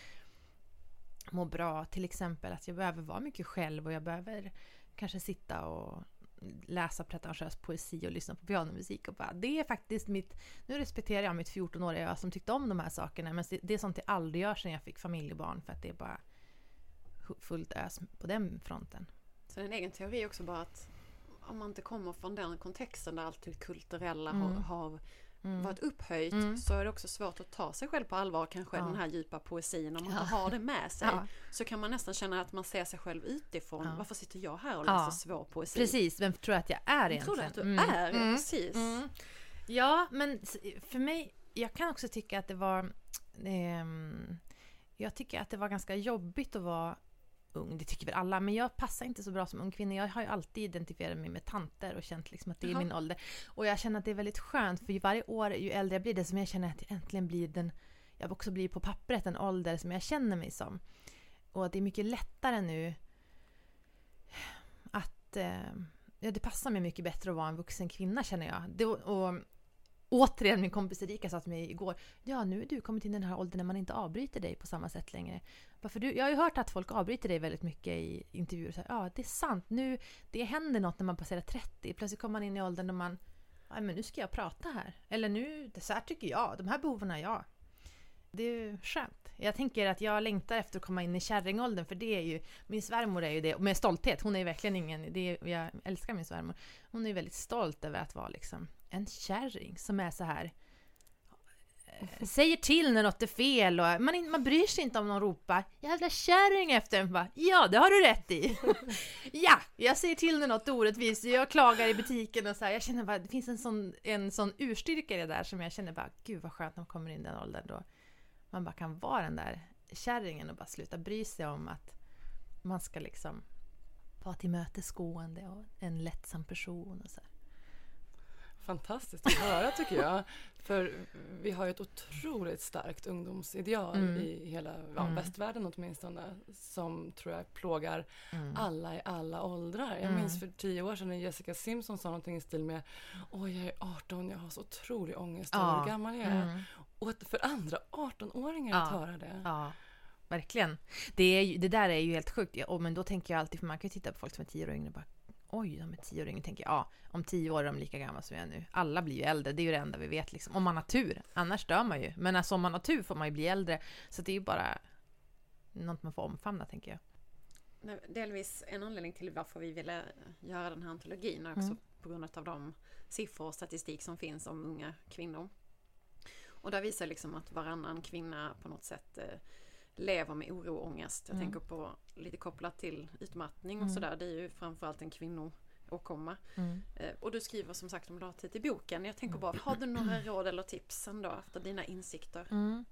S4: må bra? Till exempel att jag behöver vara mycket själv och jag behöver kanske sitta och läsa pretentiös poesi och lyssna på pianomusik och bara, det är faktiskt mitt, nu respekterar jag mitt fjorton-åriga jag som tyckte om de här sakerna, men det är sånt jag aldrig gör sedan jag fick familjebarn, för att det är bara fullt ös på den fronten.
S3: Så en egen teori är också bara att om man inte kommer från den kontexten där allt det kulturella
S4: Mm.
S3: har, har
S4: Mm.
S3: varit upphöjt,
S4: Mm.
S3: så är det också svårt att ta sig själv på allvar, kanske
S4: Ja.
S3: den här djupa poesin. Om man
S4: Ja.
S3: inte har det med sig,
S4: Ja.
S3: så kan man nästan känna att man ser sig själv utifrån.
S4: Ja.
S3: Varför sitter jag här och
S4: Ja.
S3: läser svår poesi?
S4: Precis, vem tror jag att jag är
S3: Jag tror
S4: egentligen?
S3: att du är,
S4: Mm.
S3: precis.
S4: Mm. Ja, men för mig, jag kan också tycka att det var ehm, jag tycker att det var ganska jobbigt att vara ung, det tycker väl alla, men jag passar inte så bra som ung kvinna. Jag har ju alltid identifierat mig med tanter och känt liksom att det är
S3: Jaha.
S4: min ålder. Och jag känner att det är väldigt skönt, för varje år, ju äldre jag blir, det som jag känner att jag äntligen blir den, jag också blir på pappret en ålder som jag känner mig som. Och att det är mycket lättare nu att eh, ja, det passar mig mycket bättre att vara en vuxen kvinna, känner jag. Det, och återigen, min kompis Erika sa till mig igår, ja, nu är du kommit in i den här åldern när man inte avbryter dig på samma sätt längre. Varför du, jag har ju hört att folk avbryter dig väldigt mycket i intervjuer. Så här, ja, det är sant. Nu, det händer något när man passerar trettio. Plötsligt kommer man in i åldern när man, ja, men nu ska jag prata här. Eller nu, det så här tycker jag. De här behoven har jag. Det är ju skönt. Jag tänker att jag längtar efter att komma in i kärringåldern, för det är ju, min svärmor är ju det, med stolthet. Hon är ju verkligen ingen, det är, jag älskar min svärmor. Hon är ju väldigt stolt över att vara liksom en kärring som är så här, säger till när något är fel och man, man bryr sig inte om någon ropar jävla kärring efter en. Bara, ja, det har du rätt i. Ja, jag säger till när något är orättvist. Jag klagar i butiken och så här, jag känner bara, det finns en sån, en sån urstyrka i det där som jag känner bara, gud vad skönt när man kommer in i den åldern då man bara kan vara den där kärringen och bara sluta bry sig om att man ska liksom vara tillmötesgående och en lättsam person och så här.
S2: Fantastiskt att höra, tycker jag. För vi har ju ett otroligt starkt ungdomsideal
S4: Mm.
S2: i hela ja,
S4: Mm.
S2: västvärlden åtminstone, som tror jag plågar
S4: Mm.
S2: alla i alla åldrar. Jag
S4: Mm.
S2: minns för tio år sedan när Jessica Simpson sa någonting i stil med, åh, jag är arton, jag har så otrolig ångest över
S4: Ja.
S2: hur gammal jag är.
S4: Mm.
S2: Och att för andra arton-åringar
S4: Ja.
S2: att höra det.
S4: Ja, verkligen. Det, är ju, det där är ju helt sjukt. Ja, och men då tänker jag alltid, för man kan ju titta på folk som är tio år yngre och bara, oj, de är tio år yngre. Tänker jag, ja, om tio år är de lika gamla som jag är nu. Alla blir ju äldre, det är ju det enda vi vet liksom. Om man har tur, annars dör man ju. Men alltså om man har tur får man ju bli äldre. Så det är ju bara något man får omfamna, tänker jag.
S3: Delvis en anledning till varför vi ville göra den här antologin är också
S4: Mm.
S3: på grund av de siffror och statistik som finns om unga kvinnor. Och där visar liksom att varannan kvinna på något sätt eh, lever med oro och ångest. Jag
S4: Mm.
S3: tänker på lite kopplat till utmattning och
S4: Mm.
S3: sådär. Det är ju framförallt en kvinno, åkomma.
S4: Mm.
S3: Eh, och du skriver som sagt om lathet i boken. Jag tänker bara, har du några råd eller tips ändå efter dina insikter?
S4: Mm.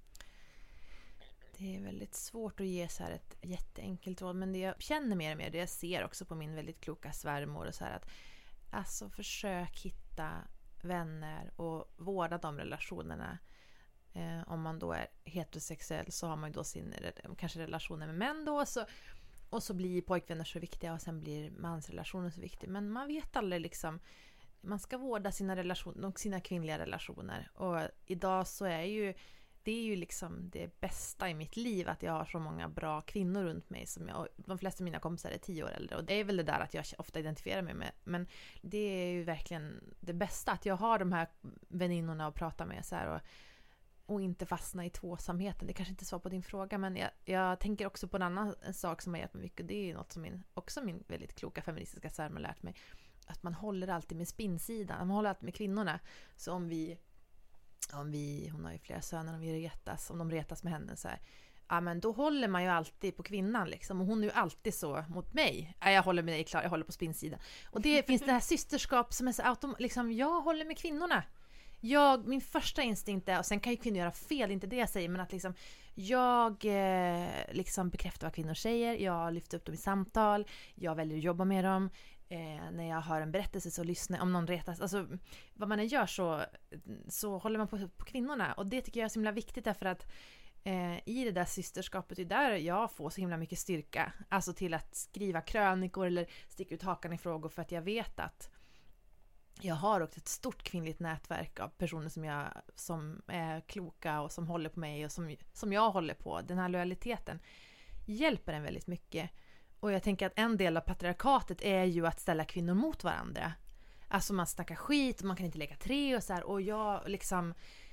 S4: Det är väldigt svårt att ge så här ett jätteenkelt råd, men det jag känner mer och mer, det jag ser också på min väldigt kloka svärmor och så här, att alltså försök hitta vänner och vårda de relationerna. Eh, om man då är heterosexuell så har man ju då sin kanske relationer med män då, så, och så blir pojkvänner så viktiga och sen blir mansrelationer så viktiga. Men man vet aldrig liksom, man ska vårda sina relationer och sina kvinnliga relationer. Och idag så är ju det är ju liksom det bästa i mitt liv att jag har så många bra kvinnor runt mig. Som jag, de flesta av mina kompisar är tio år äldre. Och det är väl det där att jag ofta identifierar mig med. Men det är ju verkligen det bästa. Att jag har de här väninnorna att prata med. Så här, och, och inte fastna i tvåsamheten. Det kanske inte svar på din fråga. Men jag, jag tänker också på en annan en sak som har hjälpt mig mycket. Det är ju något som min, också min väldigt kloka feministiska svärmor har lärt mig. Att man håller alltid med spinnsidan. Man håller alltid med kvinnorna. Så om vi... Om vi, hon har ju flera söner, om vi retas, om de retas med henne så här, ja men då håller man ju alltid på kvinnan liksom, och hon är ju alltid så mot mig. Ja, jag håller med dig, klar, jag håller på spinnsidan. Och det finns det här systerskap som är så autom- liksom, jag håller med kvinnorna. Jag, min första instinkt är, och sen kan ju kvinnor göra fel, inte det jag säger, men att liksom jag eh, liksom bekräftar vad kvinnor säger, jag lyfter upp dem i samtal, jag väljer att jobba med dem. Eh, när jag hör en berättelse så lyssnar jag, om någon retas, alltså vad man än gör så, så håller man på, på kvinnorna, och det tycker jag är så himla viktigt därför att eh, i det där systerskapet är där jag får så himla mycket styrka, alltså till att skriva krönikor eller sticka ut hakan i frågor, för att jag vet att jag har också ett stort kvinnligt nätverk av personer som, jag, som är kloka och som håller på mig och som, som jag håller på. Den här lojaliteten hjälper en väldigt mycket. Och jag tänker att en del av patriarkatet är ju att ställa kvinnor mot varandra. Alltså man snackar skit och man kan inte leka tre och så här. Och jag liksom,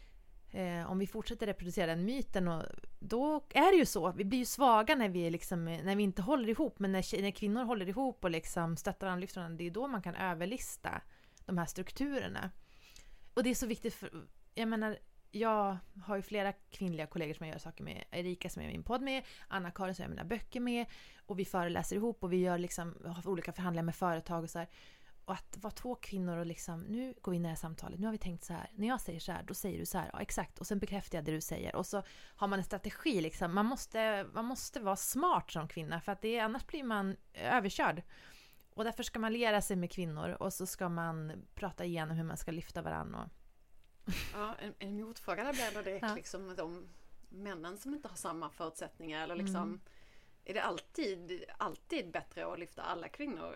S4: eh, om vi fortsätter reproducera den myten, och då är det ju så. Vi blir ju svaga när vi, liksom, när vi inte håller ihop. Men när, när kvinnor håller ihop och liksom stöttar varandra, lyfter varandra, det är då man kan överlista de här strukturerna. Och det är så viktigt för, jag menar, jag har ju flera kvinnliga kollegor som jag gör saker med. Erika som jag är min podd med, Anna-Karin som jag gör mina böcker med, och vi föreläser ihop och vi gör liksom, har olika förhandlingar med företag och så här. Och att vara två kvinnor och liksom, nu går vi in i det här samtalet, nu har vi tänkt så här, när jag säger så här, då säger du så här, ja exakt, och sen bekräftar jag det du säger, och så har man en strategi liksom, man måste, man måste vara smart som kvinna, för att det, annars blir man överkörd. Och därför ska man lära sig med kvinnor, och så ska man prata igenom hur man ska lyfta varandra. Och...
S3: Ja, en, en motfråga där blir det
S4: ja.
S3: liksom de männen som inte har samma förutsättningar, eller liksom,
S4: mm.
S3: är det alltid, alltid bättre att lyfta alla kvinnor?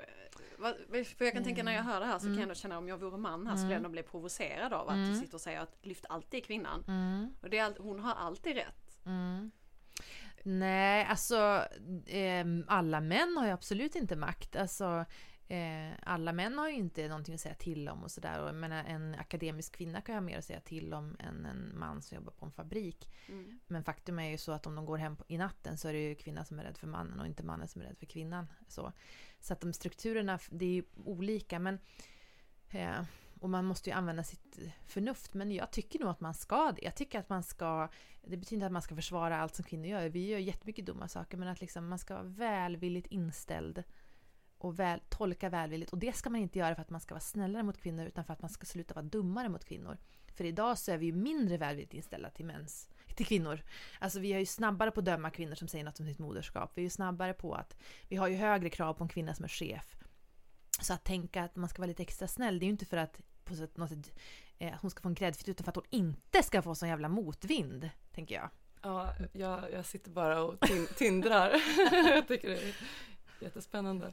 S3: För jag kan tänka, när jag hör det här så
S4: mm.
S3: kan jag ändå känna, om jag vore man här
S4: mm.
S3: så skulle jag bli provocerad av att
S4: mm.
S3: du sitter och säger att lyft alltid kvinnan.
S4: Mm.
S3: Och det är, hon har alltid rätt.
S4: Mm. Nej, alltså eh, alla män har ju absolut inte makt. Alltså eh, alla män har ju inte någonting att säga till om och sådär. Och jag menar, en akademisk kvinna kan ju ha mer att säga till om än en man som jobbar på en fabrik. Mm. Men faktum är ju så att om de går hem på, i natten, så är det ju kvinnan som är rädd för mannen och inte mannen som är rädd för kvinnan. Så, så att de strukturerna, det är ju olika, men eh, och man måste ju använda sitt förnuft, men jag tycker nog att man ska det. Jag tycker att man ska, det betyder inte att man ska försvara allt som kvinnor gör. Vi gör jättemycket dumma saker, men att liksom man ska vara välvilligt inställd och väl, tolka välvilligt. Och det ska man inte göra för att man ska vara snällare mot kvinnor, utan för att man ska sluta vara dummare mot kvinnor. För idag så är vi ju mindre välvilligt inställda till mäns, till kvinnor. Alltså vi är ju snabbare på att döma kvinnor som säger något om sitt moderskap. Vi är ju snabbare på att, vi har ju högre krav på en kvinna som är chef. Så att tänka att man ska vara lite extra snäll, det är ju inte för att på sätt, något sätt, eh, hon ska få en gräddfit, utan för att hon inte ska få sån jävla motvind, tänker jag.
S2: Ja, jag, jag sitter bara och tin- tindrar. Jag tycker det är jättespännande.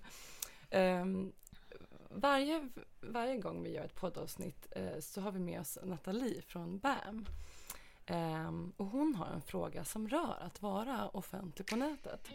S2: Um, varje, varje gång vi gör ett poddavsnitt uh, så har vi med oss Nathalie från B A M. Um, och hon har en fråga som rör att vara offentlig på nätet.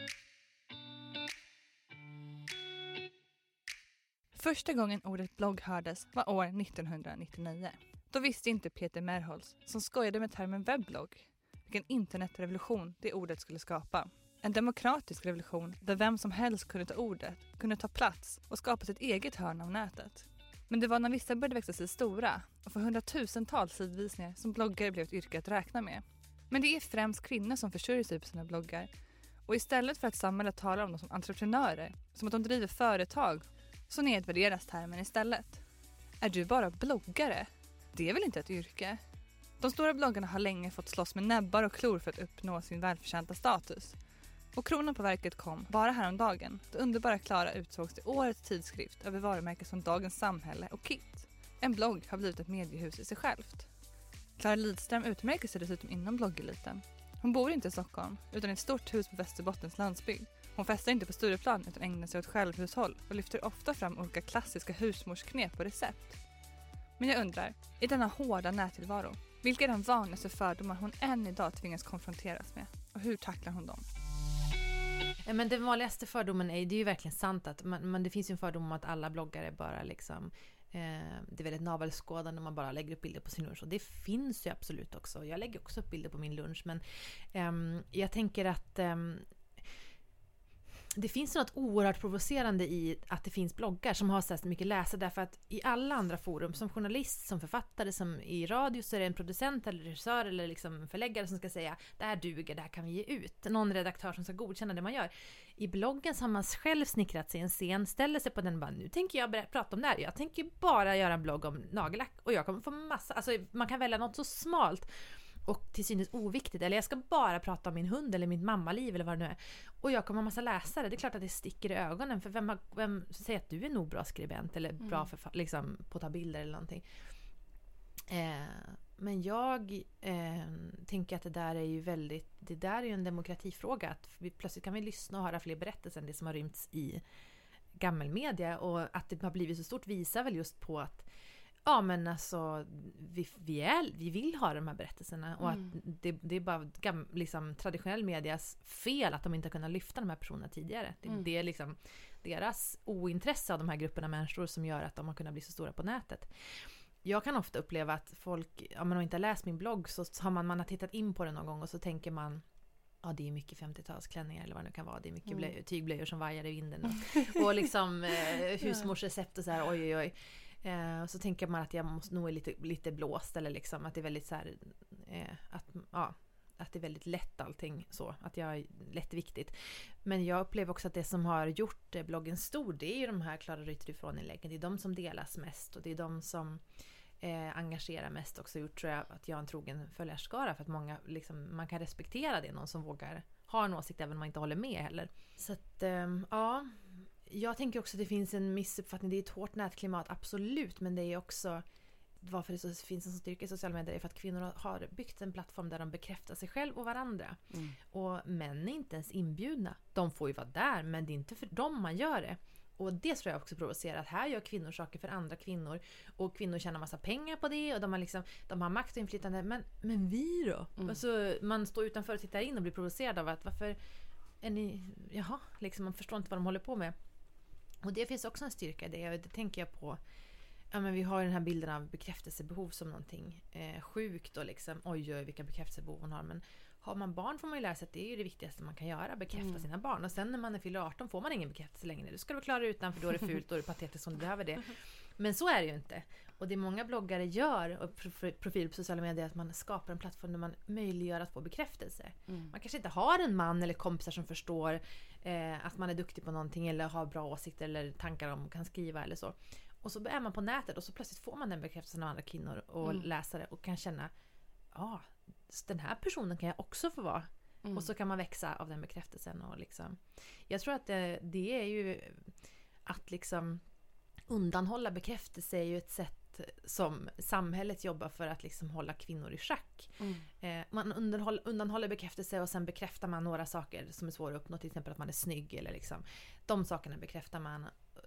S7: Första gången ordet blogg hördes var år nittonhundranittionio. Då visste inte Peter Merholz, som skojade med termen webblogg, vilken internetrevolution det ordet skulle skapa. En demokratisk revolution där vem som helst kunde ta ordet, kunde ta plats och skapa sitt eget hörn av nätet. Men det var när vissa började växa sig stora och få hundratusentals sidvisningar som bloggare blev ett yrke att räkna med. Men det är främst kvinnor som försörjer sig på sina bloggar. Och istället för att samhället talar om dem som entreprenörer, som att de driver företag så nedvärderas termen istället. Är du bara bloggare? Det är väl inte ett yrke? De stora bloggarna har länge fått slåss med näbbar och klor för att uppnå sin välförtjänta status. Och kronan på verket kom bara häromdagen då underbara Klara utsågs till årets tidskrift över varumärken som Dagens Samhälle och Kit. En blogg har blivit ett mediehus i sig självt. Klara Lidström utmärker sig dessutom inom bloggeliten. Hon bor inte i Stockholm utan i ett stort hus på Västerbottens landsbygd. Hon festar inte på Stureplan utan ägnar sig åt självhushåll och lyfter ofta fram olika klassiska husmorsknep och recept. Men jag undrar, i denna hårda nättillvaro, vilka är de vanligaste fördomar hon än idag tvingas konfronteras med? Och hur tacklar hon dem?
S4: Men den vanligaste fördomen är, det är ju verkligen sant att man, man, det finns ju en fördom om att alla bloggare bara liksom eh, det är väldigt navelskådande när man bara lägger upp bilder på sin lunch, och det finns ju absolut också. Jag lägger också upp bilder på min lunch, men eh, jag tänker att eh, det finns något oerhört provocerande i att det finns bloggar som har så mycket läsare, därför att i alla andra forum, som journalist, som författare, som i radio, så är det en producent eller regissör eller liksom förläggare som ska säga det här duger, det här kan vi ge ut. Någon redaktör som ska godkänna det man gör. I bloggen så har man själv snickrat sig en scen, ställer sig på den och bara, nu tänker jag berätta, prata om det här. Jag tänker bara göra en blogg om nagellack och jag kommer få massa, alltså man kan välja något så smalt och till synes oviktigt, eller jag ska bara prata om min hund eller mitt mammaliv eller vad det nu är, och jag kommer ha massa läsare. Det är klart att det sticker i ögonen, för vem, har, vem säger att du är nog bra skribent eller mm. bra för, liksom, på att ta bilder eller någonting. Eh, men jag eh, tänker att det där är ju väldigt, det där är ju en demokratifråga, att vi, plötsligt kan vi lyssna och höra fler berättelser än det som har rymts i gammelmedia, och att det har blivit så stort visar väl just på att ja, men alltså vi, vi, är, vi vill ha de här berättelserna, och mm. att det, det är bara gam, liksom, traditionell medias fel att de inte har kunnat lyfta de här personerna tidigare. Det, mm. det är liksom deras ointresse av de här grupperna människor som gör att de har kunnat bli så stora på nätet. Jag kan ofta uppleva att folk, om man inte har läst min blogg, så har man, man har tittat in på den någon gång och så tänker man, ja, det är mycket femtiotalsklänningar eller vad det nu kan vara. Det är mycket blöj, tygblöjor som vajar i vinden och, och liksom eh, husmorsrecept och så här, oj oj oj. Eh, och så tänker man att jag måste nog är lite, lite blåst, eller liksom att det är väldigt så här, eh, att, ja, att det är väldigt lätt allting så, att jag är lätt viktigt. Men jag upplever också att det som har gjort eh, bloggen stor, det är ju de här Klara Rytter ifrån-inläggen. Det är de som delas mest, och det är de som eh, engagerar mest också. Gjort, tror jag, att jag är en trogen följarskara, för att många liksom, man kan respektera det, någon som vågar ha en åsikt även om man inte håller med heller. Så att, eh, ja, jag tänker också att det finns en missuppfattning. Det är ett hårt nätklimat, absolut, men det är också varför det så finns en sån styrka i sociala medier är för att kvinnor har byggt en plattform där de bekräftar sig själv och varandra. Mm. Och män är inte ens inbjudna. De får ju vara där, men det är inte för dem man gör det. Och det tror jag också provocerar, att här gör kvinnor saker för andra kvinnor, och kvinnor tjänar massa pengar på det, och de har, liksom, de har makt och inflytande, men, men vi då? Mm. Alltså, man står utanför och tittar in och blir provocerad av att varför är ni, jaha, liksom, man förstår inte vad de håller på med. Och det finns också en styrka i det, och det tänker jag på. Ja, men vi har den här bilden av bekräftelsebehov som någonting eh, sjukt, och liksom, oj, oj, vilka bekräftelsebehov man har. Men har man barn får man ju lära sig att det är ju det viktigaste man kan göra, bekräfta mm. sina barn. Och sen när man är fyller arton får man ingen bekräftelse längre. Du ska du klara utan, för då är det fult och är det patetiskt om du behöver det. Men så är det ju inte. Och det många bloggare gör, och profil på sociala medier, att man skapar en plattform där man möjliggör att få bekräftelse. Mm. Man kanske inte har en man eller kompisar som förstår eh, att man är duktig på någonting, eller har bra åsikter eller tankar om kan skriva eller så. Och så är man på nätet och så plötsligt får man den bekräftelsen av andra kvinnor och mm. läsare, och kan känna, ja, ah, den här personen kan jag också få vara. Mm. Och så kan man växa av den bekräftelsen. Och liksom, jag tror att det, det är ju att liksom undanhålla bekräftelse är ju ett sätt som samhället jobbar för att liksom hålla kvinnor i schack. Mm. Eh, man undanhåller, undanhåller bekräftelse, och sen bekräftar man några saker som är svåra att uppnå, till exempel att man är snygg eller liksom, de sakerna bekräftar man.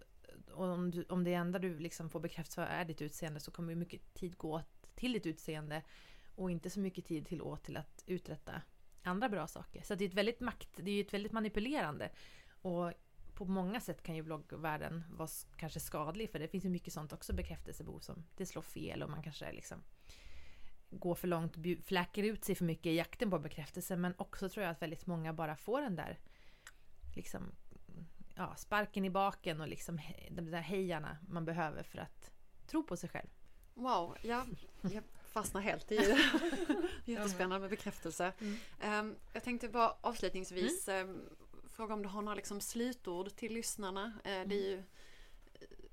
S4: Och om, du, om det enda du liksom får bekräftelse är ditt utseende, så kommer ju mycket tid gå till ditt utseende och inte så mycket tid till, åt till att uträtta andra bra saker. Så det är ett väldigt makt, det är ett väldigt manipulerande, och på många sätt kan ju bloggvärlden vara kanske skadlig, för det finns ju mycket sånt också, bekräftelsebehov som det slår fel, och man kanske liksom går för långt, fläcker ut sig för mycket i jakten på bekräftelse. Men också tror jag att väldigt många bara får den där liksom, ja, sparken i baken och liksom de där hejarna man behöver för att tro på sig själv.
S3: Wow, ja, jag fastnar helt i det. Jättespännande med bekräftelse. Mm. Um, jag tänkte bara avslutningsvis mm. um, fråga om du har några liksom slutord till lyssnarna. Uh, mm. Det är ju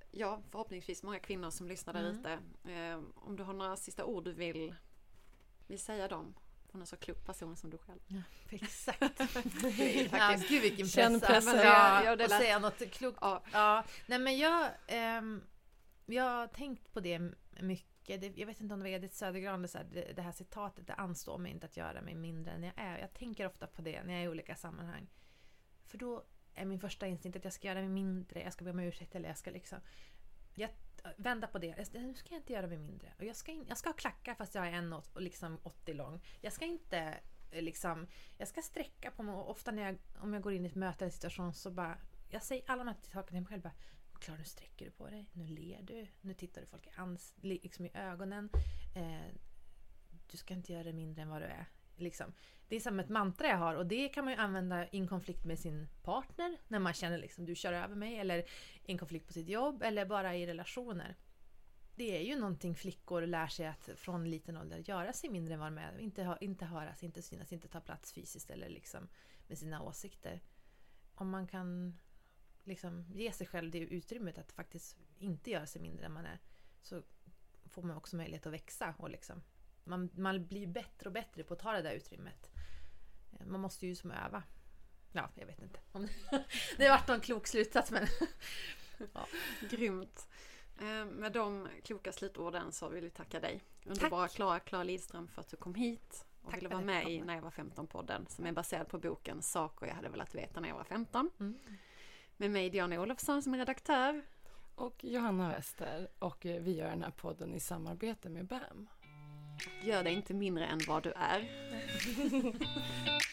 S3: ja, förhoppningsvis många kvinnor som lyssnar där
S4: Mm.
S3: ute. Eh, om du har några sista ord du vill, vill säga dem från en så klok person som du själv.
S4: Ja, exakt.
S3: Det är
S4: Ja, gud vilken
S2: Känn
S4: press.
S2: pressen.
S4: Ja,
S3: Ja, det
S4: och
S3: lät-
S4: säga något klokt.
S3: Ja.
S4: Ja. Nej, men jag, ehm, jag har tänkt på det mycket. Det, jag vet inte om det var Edith Södergran, det, så här, det, det här citatet, det anstår mig inte att göra mig mindre än jag är. Jag tänker ofta på det när jag är i olika sammanhang. För då är min första instinkt att jag ska göra mig mindre, jag ska be om ursäkt eller jag ska liksom jag vända på det. Jag, nu ska jag inte göra mig mindre. Och jag ska, in, jag ska ha klackar fast jag är en och, och liksom åttio lång. Jag ska inte liksom, jag ska sträcka på mig. Och ofta när jag, om jag går in i ett möte eller situation så bara, jag säger alla de här sakerna till mig själv bara, klar, nu sträcker du på dig, nu ler du, nu tittar du folk i, ans, liksom i ögonen. Eh, du ska inte göra det mindre än vad du är. Liksom. Det är som ett mantra jag har och det kan man ju använda i en konflikt med sin partner när man känner liksom du kör över mig, eller i en konflikt på sitt jobb eller bara i relationer. Det är ju någonting flickor lär sig att från liten ålder göra sig mindre än vad de är. Inte, ha, inte höras, inte synas, inte ta plats fysiskt eller liksom med sina åsikter. Om man kan liksom ge sig själv det utrymmet att faktiskt inte göra sig mindre än man är, så får man också möjlighet att växa och liksom Man, man blir bättre och bättre på att ta det där utrymmet. Man måste ju som öva. Ja, jag vet inte. Om det, det har varit någon klok slutsats, men... ja.
S3: Grymt. Eh, med de kloka slutorden så vill vi tacka dig. Underbara Klara, Klara Lidström, för att du kom hit och
S4: Tack
S3: ville
S4: för
S3: vara
S4: att
S3: med
S4: jag
S3: i
S4: kom.
S3: När jag var femton-podden som är baserad på boken Saker jag hade velat veta när jag var femton.
S4: Mm.
S3: Med mig Diana Olofsson som är redaktör.
S2: Och Johanna Wester, och vi gör den här podden i samarbete med B A M.
S3: Gör dig inte mindre än vad du är.